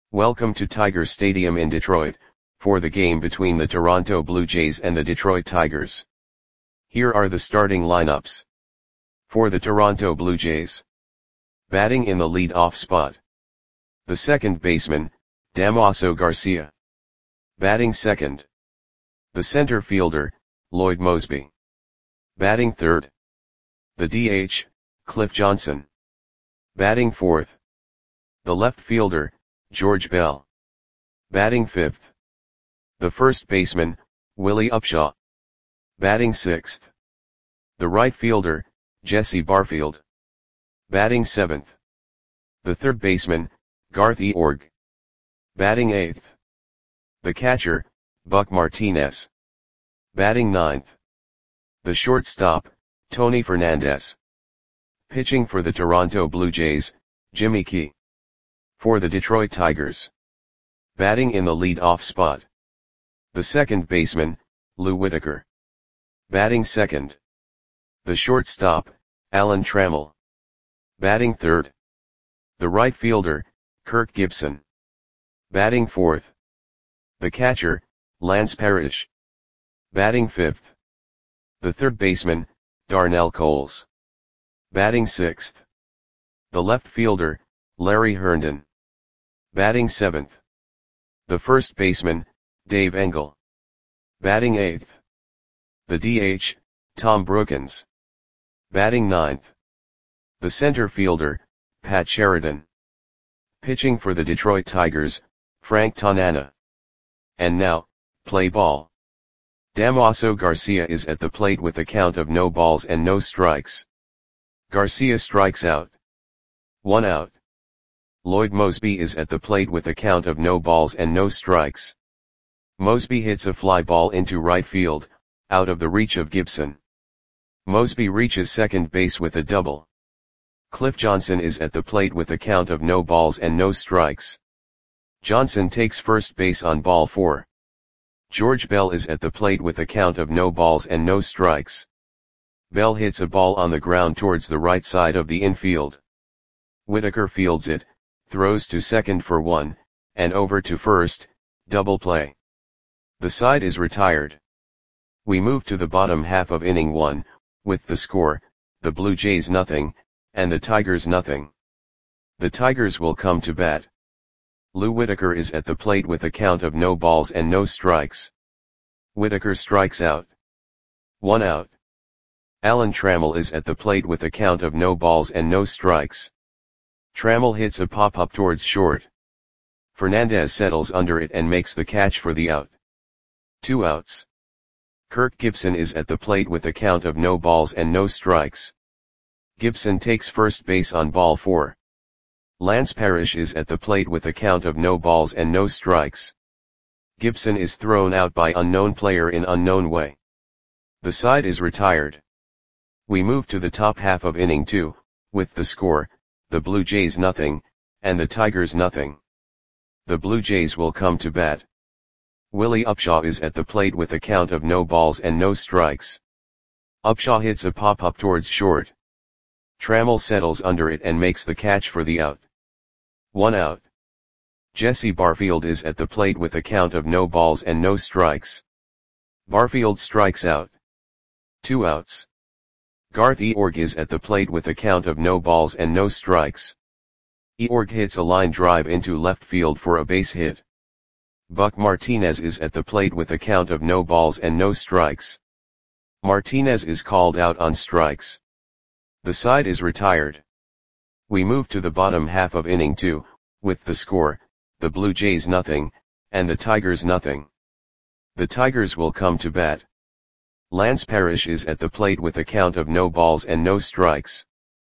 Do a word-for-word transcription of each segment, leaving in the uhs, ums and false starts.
Welcome to Tiger Stadium in Detroit, for the game between the Toronto Blue Jays and the Detroit Tigers. Here are the starting lineups. For the Toronto Blue Jays. Batting in the lead-off spot. The second baseman, Damaso Garcia. Batting second. The center fielder, Lloyd Moseby. Batting third. The D H, Cliff Johnson. Batting fourth. The left fielder, George Bell. Batting fifth. The first baseman, Willie Upshaw. Batting sixth. The right fielder, Jesse Barfield. Batting seventh. The third baseman, Garth Eorg. Batting eighth. The catcher, Buck Martinez. Batting ninth. The shortstop, Tony Fernandez. Pitching for the Toronto Blue Jays, Jimmy Key. For the Detroit Tigers. Batting in the lead-off spot. The second baseman, Lou Whitaker. Batting second. The shortstop, Alan Trammell. Batting third. The right fielder, Kirk Gibson. Batting fourth. The catcher, Lance Parrish. Batting fifth. The third baseman, Darnell Coles. Batting sixth. The left fielder, Larry Herndon. Batting seventh. The first baseman, Dave Engel. Batting eighth. The D H, Tom Brookens. Batting ninth. The center fielder, Pat Sheridan. Pitching for the Detroit Tigers, Frank Tanana. And now, play ball. Damaso Garcia is at the plate with a count of no balls and no strikes. Garcia strikes out. One out. Lloyd Moseby is at the plate with a count of no balls and no strikes. Moseby hits a fly ball into right field, out of the reach of Gibson. Moseby reaches second base with a double. Cliff Johnson is at the plate with a count of no balls and no strikes. Johnson takes first base on ball four. George Bell is at the plate with a count of no balls and no strikes. Bell hits a ball on the ground towards the right side of the infield. Whitaker fields it, throws to second for one, and over to first, double play. The side is retired. We move to the bottom half of inning one, with the score, the Blue Jays nothing, and the Tigers nothing. The Tigers will come to bat. Lou Whitaker is at the plate with a count of no balls and no strikes. Whitaker strikes out. One out. Alan Trammell is at the plate with a count of no balls and no strikes. Trammell hits a pop-up towards short. Fernandez settles under it and makes the catch for the out. Two outs. Kirk Gibson is at the plate with a count of no balls and no strikes. Gibson takes first base on ball four. Lance Parrish is at the plate with a count of no balls and no strikes. Gibson is thrown out by unknown player in unknown way. The side is retired. We move to the top half of inning two, with the score, the Blue Jays nothing, and the Tigers nothing. The Blue Jays will come to bat. Willie Upshaw is at the plate with a count of no balls and no strikes. Upshaw hits a pop-up towards short. Trammell settles under it and makes the catch for the out. One out. Jesse Barfield is at the plate with a count of no balls and no strikes. Barfield strikes out. Two outs. Garth Eorg is at the plate with a count of no balls and no strikes. Eorg hits a line drive into left field for a base hit. Buck Martinez is at the plate with a count of no balls and no strikes. Martinez is called out on strikes. The side is retired. We move to the bottom half of inning two, with the score, the Blue Jays nothing, and the Tigers nothing. The Tigers will come to bat. Lance Parrish is at the plate with a count of no balls and no strikes.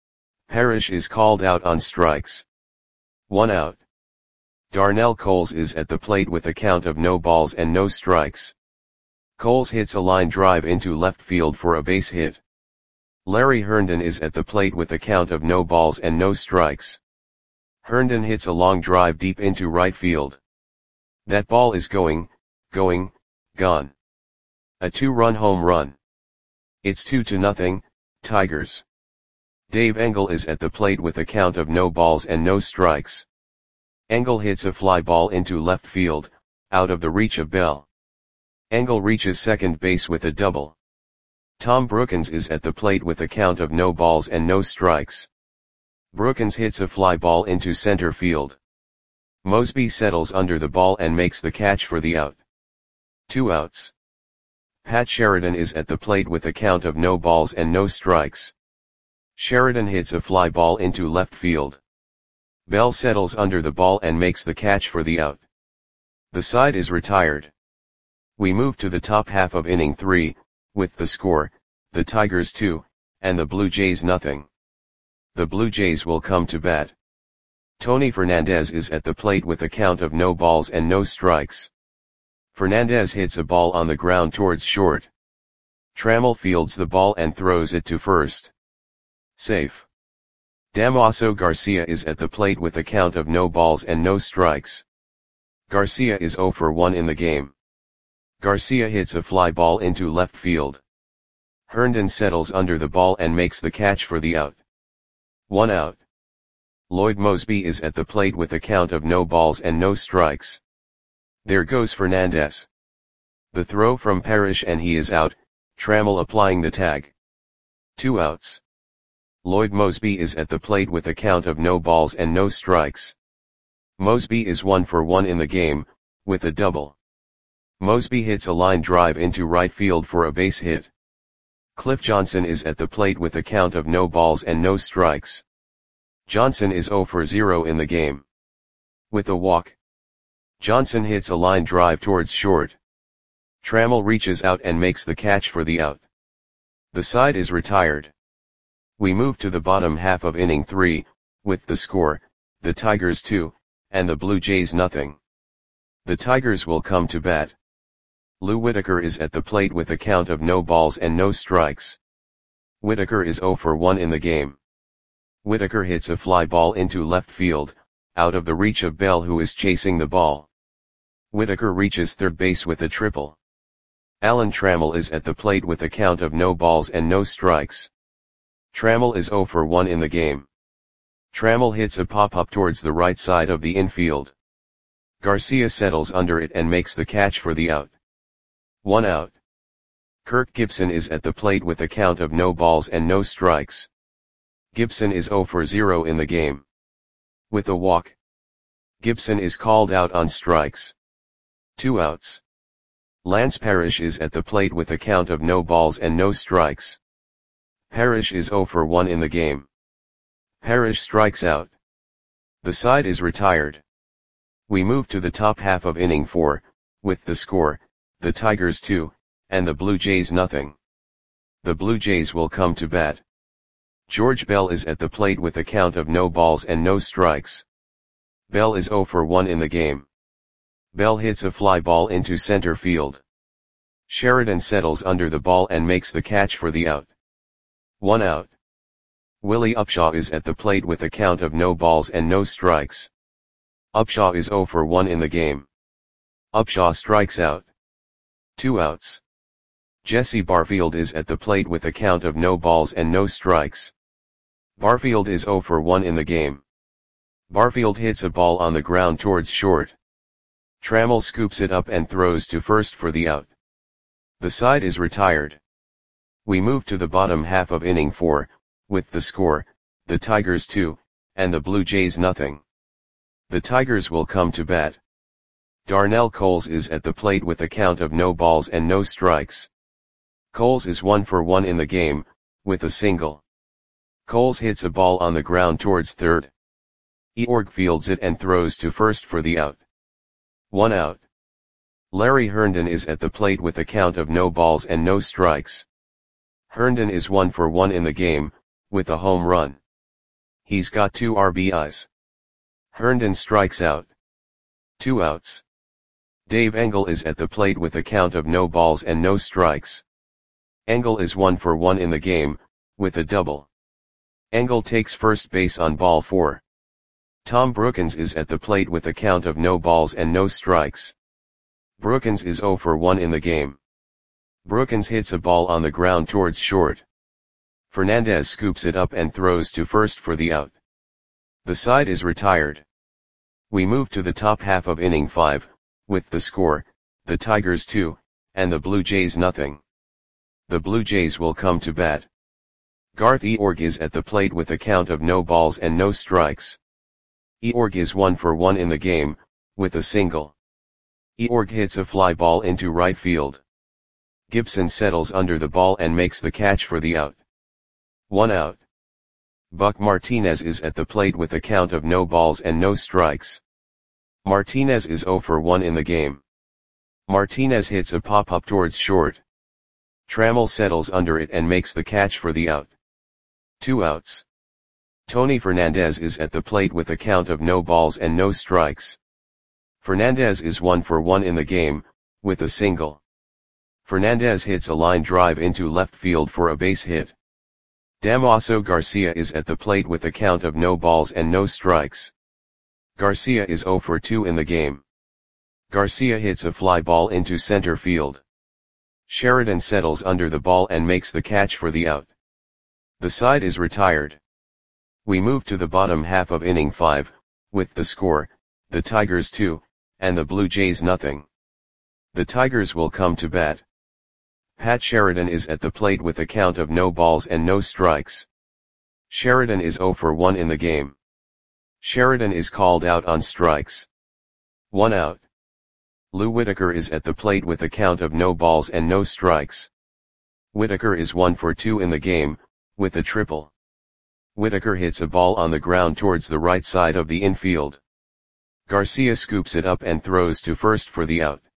Parrish is called out on strikes. One out. Darnell Coles is at the plate with a count of no balls and no strikes. Coles hits a line drive into left field for a base hit. Larry Herndon is at the plate with a count of no balls and no strikes. Herndon hits a long drive deep into right field. That ball is going, going, gone. A two-run home run. It's two to nothing, Tigers. Dave Engel is at the plate with a count of no balls and no strikes. Engel hits a fly ball into left field, out of the reach of Bell. Engel reaches second base with a double. Tom Brookens is at the plate with a count of no balls and no strikes. Brookens hits a fly ball into center field. Mosby settles under the ball and makes the catch for the out. Two outs. Pat Sheridan is at the plate with a count of no balls and no strikes. Sheridan hits a fly ball into left field. Bell settles under the ball and makes the catch for the out. The side is retired. We move to the top half of inning three, with the score, the Tigers two, and the Blue Jays nothing. The Blue Jays will come to bat. Tony Fernandez is at the plate with a count of no balls and no strikes. Fernandez hits a ball on the ground towards short. Trammell fields the ball and throws it to first. Safe. Damaso Garcia is at the plate with a count of no balls and no strikes. Garcia is zero for one in the game. Garcia hits a fly ball into left field. Herndon settles under the ball and makes the catch for the out. One out. Lloyd Mosby is at the plate with a count of no balls and no strikes. There goes Fernandez. The throw from Parrish and he is out, Trammell applying the tag. Two outs. Lloyd Mosby is at the plate with a count of no balls and no strikes. Mosby is one for one in the game, with a double. Mosby hits a line drive into right field for a base hit. Cliff Johnson is at the plate with a count of no balls and no strikes. Johnson is zero for zero in the game. With a walk. Johnson hits a line drive towards short. Trammell reaches out and makes the catch for the out. The side is retired. We move to the bottom half of inning three, with the score, the Tigers two, and the Blue Jays nothing. The Tigers will come to bat. Lou Whitaker is at the plate with a count of no balls and no strikes. Whitaker is zero for one in the game. Whitaker hits a fly ball into left field, out of the reach of Bell who is chasing the ball. Whitaker reaches third base with a triple. Alan Trammell is at the plate with a count of no balls and no strikes. Trammell is zero for one in the game. Trammell hits a pop-up towards the right side of the infield. Garcia settles under it and makes the catch for the out. One out. Kirk Gibson is at the plate with a count of no balls and no strikes. Gibson is zero for zero in the game. With a walk. Gibson is called out on strikes. Two outs. Lance Parrish is at the plate with a count of no balls and no strikes. Parrish is zero for one in the game. Parrish strikes out. The side is retired. We move to the top half of inning four, with the score, the Tigers two, and the Blue Jays nothing. The Blue Jays will come to bat. George Bell is at the plate with a count of no balls and no strikes. Bell is zero for one in the game. Bell hits a fly ball into center field. Sheridan settles under the ball and makes the catch for the out. One out. Willie Upshaw is at the plate with a count of no balls and no strikes. Upshaw is zero for one in the game. Upshaw strikes out. Two outs. Jesse Barfield is at the plate with a count of no balls and no strikes. Barfield is zero for one in the game. Barfield hits a ball on the ground towards short. Trammell scoops it up and throws to first for the out. The side is retired. We move to the bottom half of inning four, with the score, the Tigers two, and the Blue Jays nothing. The Tigers will come to bat. Darnell Coles is at the plate with a count of no balls and no strikes. Coles is one for one in the game, with a single. Coles hits a ball on the ground towards third. Eorg fields it and throws to first for the out. One out. Larry Herndon is at the plate with a count of no balls and no strikes. Herndon is one for one in the game, with a home run. He's got two R B Is. Herndon strikes out. Two outs. Dave Engel is at the plate with a count of no balls and no strikes. Engel is one for one in the game, with a double. Engel takes first base on ball four. Tom Brookens is at the plate with a count of no balls and no strikes. Brookens is zero for one in the game. Brookens hits a ball on the ground towards short. Fernandez scoops it up and throws to first for the out. The side is retired. We move to the top half of inning five, with the score, the Tigers two, and the Blue Jays nothing. The Blue Jays will come to bat. Garth Eorg is at the plate with a count of no balls and no strikes. Eorg is one for one in the game, with a single. Eorg hits a fly ball into right field. Gibson settles under the ball and makes the catch for the out. One out. Buck Martinez is at the plate with a count of no balls and no strikes. Martinez is zero for one in the game. Martinez hits a pop-up towards short. Trammell settles under it and makes the catch for the out. Two outs. Tony Fernandez is at the plate with a count of no balls and no strikes. Fernandez is one for one in the game, with a single. Fernandez hits a line drive into left field for a base hit. Damaso Garcia is at the plate with a count of no balls and no strikes. Garcia is zero for two in the game. Garcia hits a fly ball into center field. Sheridan settles under the ball and makes the catch for the out. The side is retired. We move to the bottom half of inning five, with the score, the Tigers two, and the Blue Jays nothing. The Tigers will come to bat. Pat Sheridan is at the plate with a count of no balls and no strikes. Sheridan is zero for one in the game. Sheridan is called out on strikes. One out. Lou Whitaker is at the plate with a count of no balls and no strikes. Whitaker is one for two in the game, with a triple. Whitaker hits a ball on the ground towards the right side of the infield. Garcia scoops it up and throws to first for the out.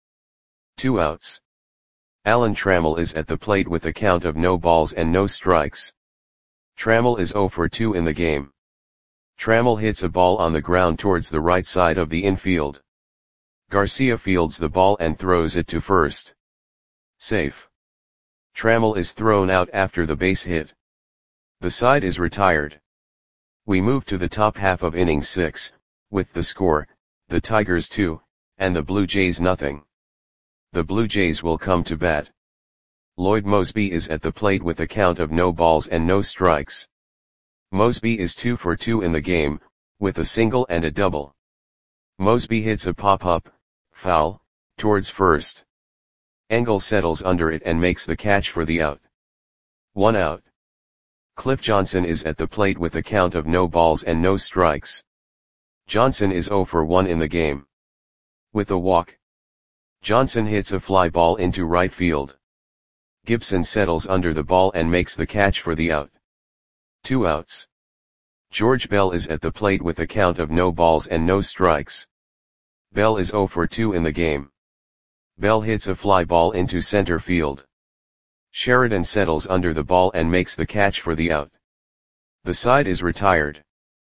Two outs. Alan Trammell is at the plate with a count of no balls and no strikes. Trammell is zero for two in the game. Trammell hits a ball on the ground towards the right side of the infield. Garcia fields the ball and throws it to first. Safe. Trammell is thrown out after the base hit. The side is retired. We move to the top half of inning six, with the score, the Tigers two, and the Blue Jays nothing. The Blue Jays will come to bat. Lloyd Moseby is at the plate with a count of no balls and no strikes. Moseby is two for two in the game, with a single and a double. Moseby hits a pop-up, foul, towards first. Engel settles under it and makes the catch for the out. One out. Cliff Johnson is at the plate with a count of no balls and no strikes. Johnson is zero for one in the game. With a walk. Johnson hits a fly ball into right field. Gibson settles under the ball and makes the catch for the out. Two outs. George Bell is at the plate with a count of no balls and no strikes. Bell is zero for two in the game. Bell hits a fly ball into center field. Sheridan settles under the ball and makes the catch for the out. The side is retired.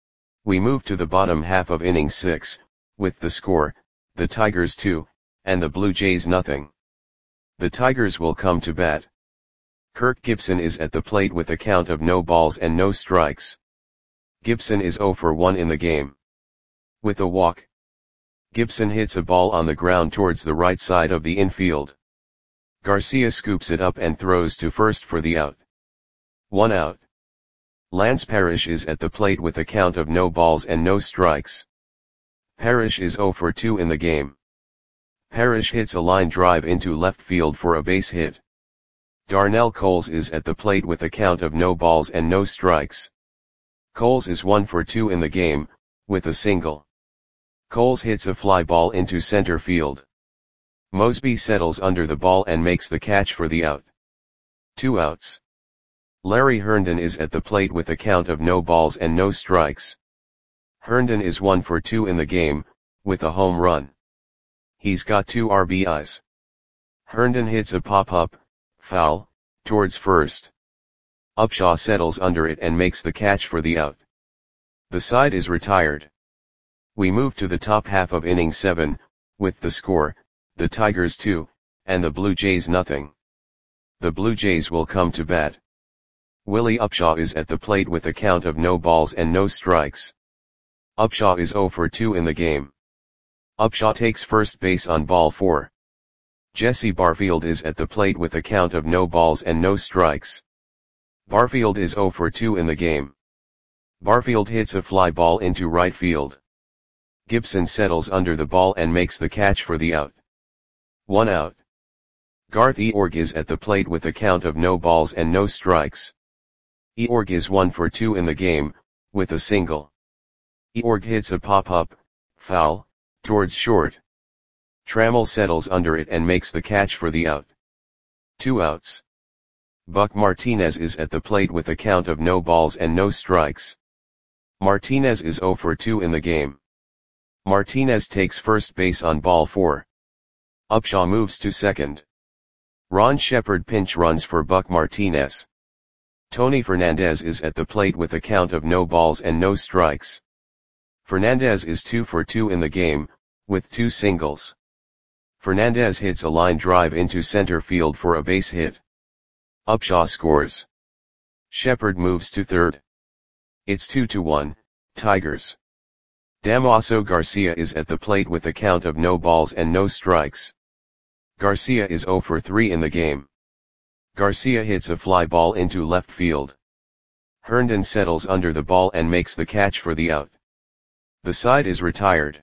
We move to the bottom half of inning six, with the score, the Tigers two, and the Blue Jays nothing. The Tigers will come to bat. Kirk Gibson is at the plate with a count of no balls and no strikes. Gibson is zero for one in the game. With a walk. Gibson hits a ball on the ground towards the right side of the infield. Garcia scoops it up and throws to first for the out. One out. Lance Parrish is at the plate with a count of no balls and no strikes. Parrish is zero for two in the game. Parrish hits a line drive into left field for a base hit. Darnell Coles is at the plate with a count of no balls and no strikes. Coles is one for two in the game, with a single. Coles hits a fly ball into center field. Moseby settles under the ball and makes the catch for the out. Two outs. Larry Herndon is at the plate with a count of no balls and no strikes. Herndon is one for two in the game, with a home run. He's got two R B Is. Herndon hits a pop-up, foul, towards first. Upshaw settles under it and makes the catch for the out. The side is retired. We move to the top half of inning seven, with the score, the Tigers two, and the Blue Jays nothing. The Blue Jays will come to bat. Willie Upshaw is at the plate with a count of no balls and no strikes. Upshaw is zero for two in the game. Upshaw takes first base on ball four. Jesse Barfield is at the plate with a count of no balls and no strikes. Barfield is zero for two in the game. Barfield hits a fly ball into right field. Gibson settles under the ball and makes the catch for the out. One out. Garth Eorg is at the plate with a count of no balls and no strikes. Eorg is one for two in the game, with a single. Eorg hits a pop-up, foul, towards short. Trammell settles under it and makes the catch for the out. Two outs. Buck Martinez is at the plate with a count of no balls and no strikes. Martinez is zero for two in the game. Martinez takes first base on ball four. Upshaw moves to second. Ron Shepard pinch runs for Buck Martinez. Tony Fernandez is at the plate with a count of no balls and no strikes. Fernandez is two for two in the game, with two singles. Fernandez hits a line drive into center field for a base hit. Upshaw scores. Shepard moves to third. It's two to one, Tigers. Damaso Garcia is at the plate with a count of no balls and no strikes. Garcia is zero for three in the game. Garcia hits a fly ball into left field. Herndon settles under the ball and makes the catch for the out. The side is retired.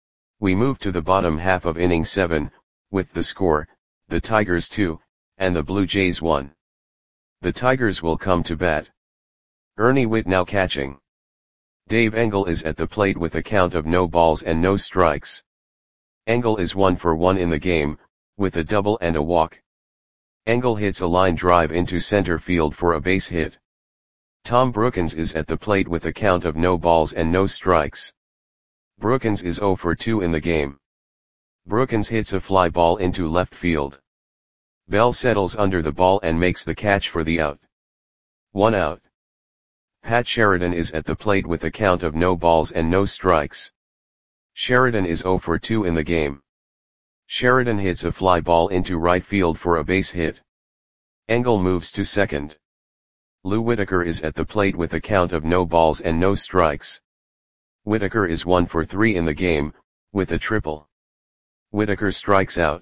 We move to the bottom half of inning seven, with the score, the Tigers two, and the Blue Jays one. The Tigers will come to bat. Ernie Whitt now catching. Dave Engel is at the plate with a count of no balls and no strikes. Engel is one for one in the game, with a double and a walk. Engel hits a line drive into center field for a base hit. Tom Brookins is at the plate with a count of no balls and no strikes. Brookins is zero for two in the game. Brookins hits a fly ball into left field. Bell settles under the ball and makes the catch for the out. One out. Pat Sheridan is at the plate with a count of no balls and no strikes. Sheridan is zero for two in the game. Sheridan hits a fly ball into right field for a base hit. Engel moves to second. Lou Whitaker is at the plate with a count of no balls and no strikes. Whitaker is one for three in the game, with a triple. Whitaker strikes out.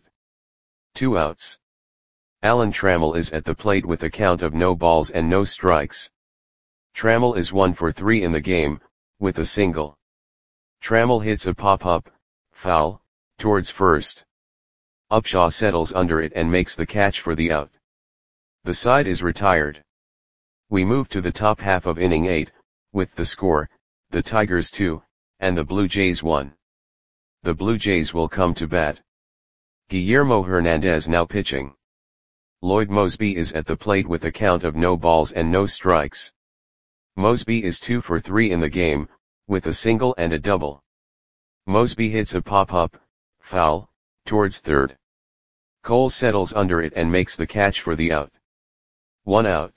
Two outs. Alan Trammell is at the plate with a count of no balls and no strikes. Trammell is one for three in the game, with a single. Trammell hits a pop-up, foul, towards first. Upshaw settles under it and makes the catch for the out. The side is retired. We move to the top half of inning eight, with the score, the Tigers two, and the Blue Jays one. The Blue Jays will come to bat. Guillermo Hernandez now pitching. Lloyd Mosby is at the plate with a count of no balls and no strikes. Mosby is two for three in the game, with a single and a double. Mosby hits a pop-up, foul, towards third. Cole settles under it and makes the catch for the out. One out.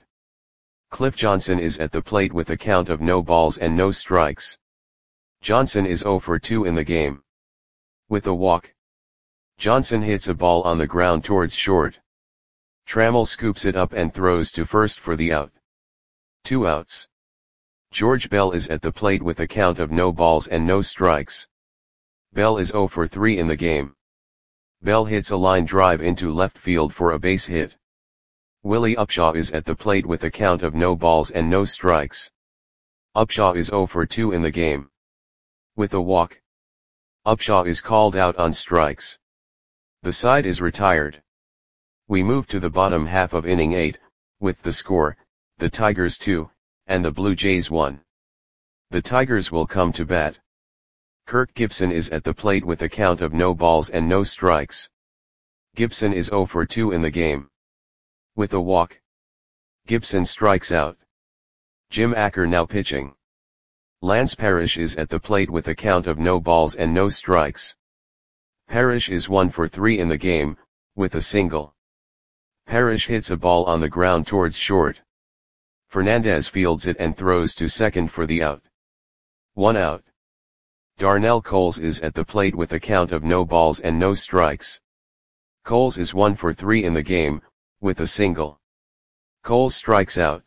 Cliff Johnson is at the plate with a count of no balls and no strikes. Johnson is zero for two in the game. With a walk. Johnson hits a ball on the ground towards short. Trammell scoops it up and throws to first for the out. Two outs. George Bell is at the plate with a count of no balls and no strikes. Bell is zero for three in the game. Bell hits a line drive into left field for a base hit. Willie Upshaw is at the plate with a count of no balls and no strikes. Upshaw is zero for two in the game. With a walk. Upshaw is called out on strikes. The side is retired. We move to the bottom half of inning eight, with the score, the Tigers two, and the Blue Jays one. The Tigers will come to bat. Kirk Gibson is at the plate with a count of no balls and no strikes. Gibson is zero for two in the game. With a walk. Gibson strikes out. Jim Acker now pitching. Lance Parrish is at the plate with a count of no balls and no strikes. Parrish is one for three in the game, with a single. Parrish hits a ball on the ground towards short. Fernandez fields it and throws to second for the out. One out. Darnell Coles is at the plate with a count of no balls and no strikes. Coles is one for three in the game, with a single. Coles strikes out.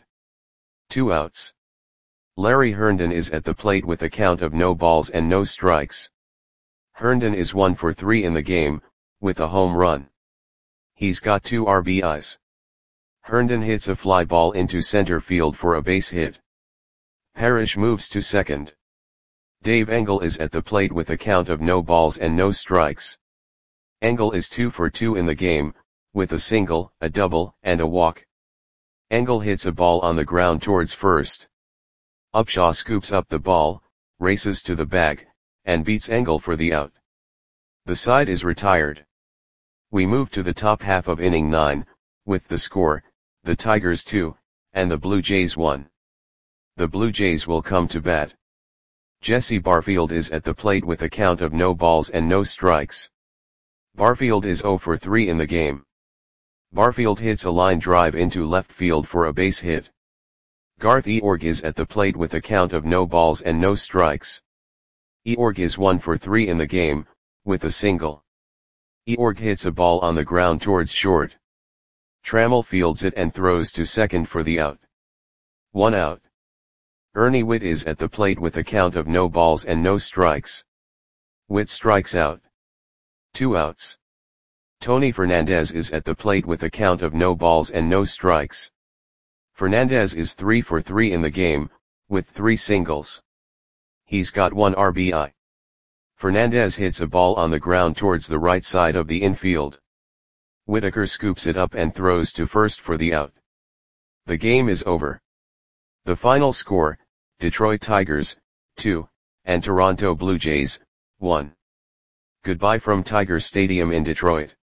Two outs. Larry Herndon is at the plate with a count of no balls and no strikes. Herndon is one for three in the game, with a home run. He's got two R B Is. Herndon hits a fly ball into center field for a base hit. Parrish moves to second. Dave Engel is at the plate with a count of no balls and no strikes. Engel is two for two in the game, with a single, a double, and a walk. Engel hits a ball on the ground towards first. Upshaw scoops up the ball, races to the bag, and beats Engel for the out. The side is retired. We move to the top half of inning nine, with the score, the Tigers two, and the Blue Jays one. The Blue Jays will come to bat. Jesse Barfield is at the plate with a count of no balls and no strikes. Barfield is zero for three in the game. Barfield hits a line drive into left field for a base hit. Garth Eorg is at the plate with a count of no balls and no strikes. Eorg is one for three in the game, with a single. Eorg hits a ball on the ground towards short. Trammell fields it and throws to second for the out. One out. Ernie Whitt is at the plate with a count of no balls and no strikes. Whitt strikes out. Two outs. Tony Fernandez is at the plate with a count of no balls and no strikes. Fernandez is three for three in the game, with three singles. He's got one R B I. Fernandez hits a ball on the ground towards the right side of the infield. Whitaker scoops it up and throws to first for the out. The game is over. The final score, Detroit Tigers, two, and Toronto Blue Jays, one. Goodbye from Tiger Stadium in Detroit.